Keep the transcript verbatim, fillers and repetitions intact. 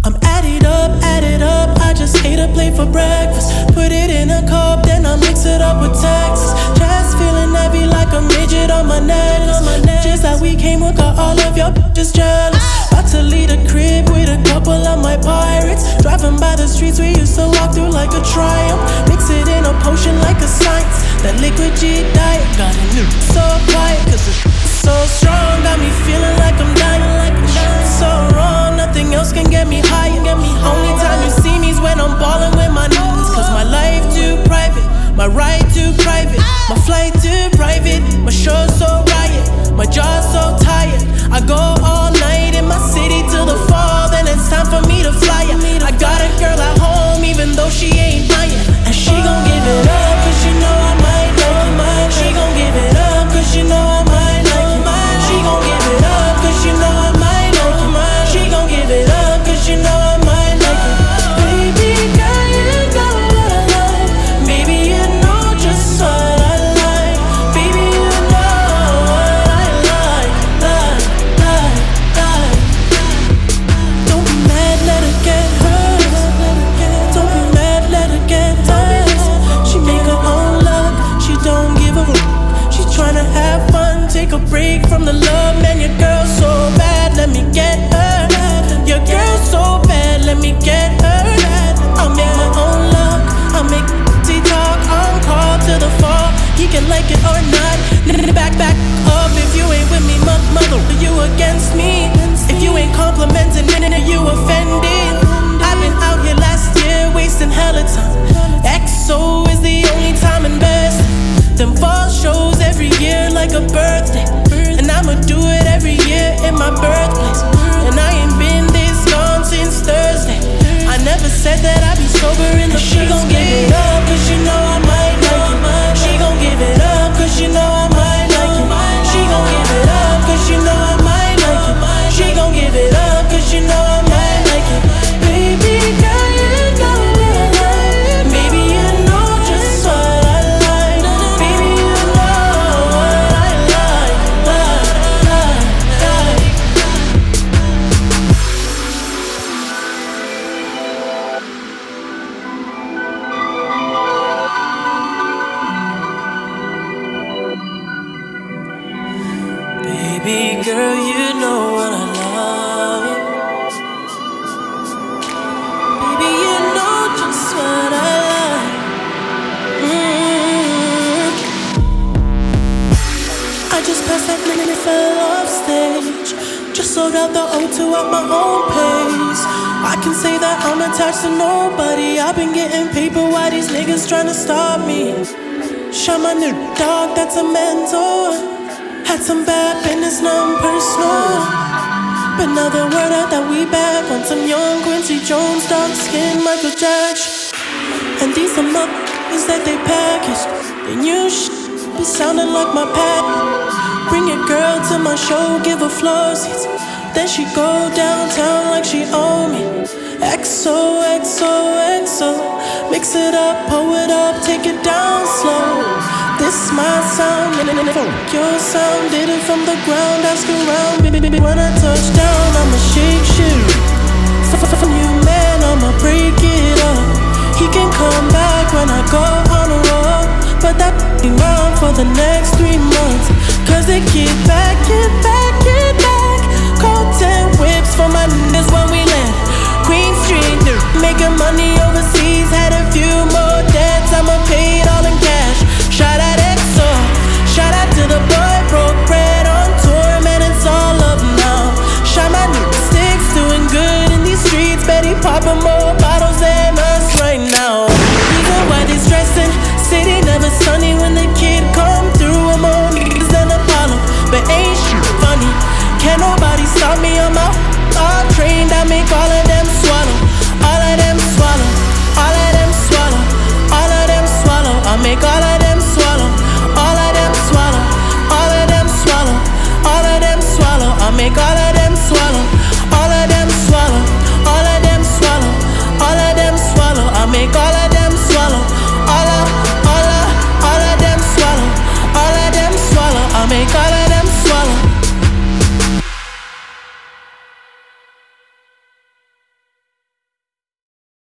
I'm add it up, add it up. I just ate a plate for breakfast. Put it in a cup, then I mix it up with Texas. Just feeling heavy like a midget on my necklace. Just like we came, we got all of your bitches jealous. About to leave the crib with a couple of my pirates. Driving by the streets we used to walk through like a triumph. Mix it in a potion like a science. That liquid G diet got a new so quiet, cause it's so strong. Got me feeling like I'm dying, like I'm dying. So wrong, nothing else can get me higher. Only time you see me is when I'm ballin' with my niggas. Cause my life too private, my ride too private, my flight too private, my show so riot, my jaw so tired. I go all night in my city till the fall, then it's time for me to fly ya. I got a girl at home even though she ain't mine, and she gon' give it up cause she know I might like it. She gon' give it up cause she know I might like it. She gon' give it up cause she know I might like it. She gon' give it up cause she know I might like it. Baby girl, you know what I like. Baby, you know just what I like. Baby, you know what I like, like, like, like. Don't be mad, let her get hurt. Don't be mad, let her get hurt. She make her own luck, she don't give a fuck. She tryna have fun, take a break from the love. Man, your girl so bad, let me get her. Your girl so bad, let me get her. I'll make my own luck, I'll make T-talk on call to the fall. He can like it or not. Back, back up if you ain't with me, mother. You against me. If you ain't complimenting, you offended. I've been out here last year wasting hella time. X O is the only time invested. Them fall shows every year like a birthday, and I'ma do it every year in my birthplace. And I ain't been this gone since Thursday. I never said that I'd be sober in the she gon' give it up cause she know I might like it. She gon' give it up cause she know I might like it. She gon' give it up cause she know I might like it. She gon' give it up cause she know I might like it. Baby girl, you know what I like. Baby, you know just what I like. Baby, you know what I like, like, like, like. Baby girl, you know what I love. Baby, you know just what I like. mm. I just passed that minute and fell off stage. Just sold out the O two at my own pace. I can say that I'm attached to nobody. I've been getting paper, why these niggas tryna stop me? Shot my new dog, that's a mentor. Had some bad business, nothing personal. But now the word out that we back on some young Quincy Jones, dark skin Michael Jackson. And these some motherfuckers that they packaged. The new shit be sounding like my pad. Bring your girl to my show, give her floor seats. Then she go downtown like she owe me. X O, X O, X O. Mix it up, pull it up, take it down slow. This my sound, and your sound. Did it from the ground, ask around. Baby, when I touch down, I'ma shake shit. From you, man, I'ma break it up. He can come back when I go on a road, but that be mine for the next three months. Cause they keep back, get back, get back. Cold ten whips for my niggas when we land. Queen Street, making money overseas. Had a few more debts, I'ma pay it all in cash. Shout out X O, shout out to the boy, broke bread on tour, man, it's all up now. Shot my new sticks, doing good in these streets, Betty poppin' more